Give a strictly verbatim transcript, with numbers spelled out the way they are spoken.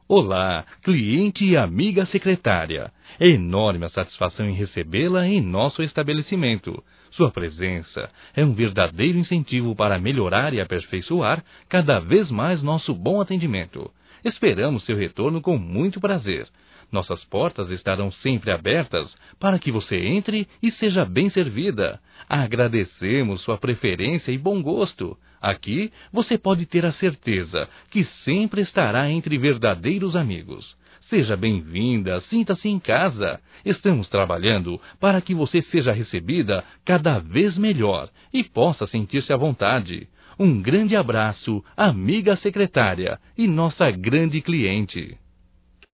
Olá, cliente e amiga secretária. É enorme a satisfação em recebê-la em nosso estabelecimento. Sua presença é um verdadeiro incentivo para melhorar e aperfeiçoar cada vez mais nosso bom atendimento. Esperamos seu retorno com muito prazer. Nossas portas estarão sempre abertas para que você entre e seja bem servida. Agradecemos sua preferência e bom gosto. Aqui você pode ter a certeza que sempre estará entre verdadeiros amigos. Seja bem-vinda, sinta-se em casa. Estamos trabalhando para que você seja recebida cada vez melhor e possa sentir-se à vontade. Um grande abraço, amiga secretária e nossa grande cliente.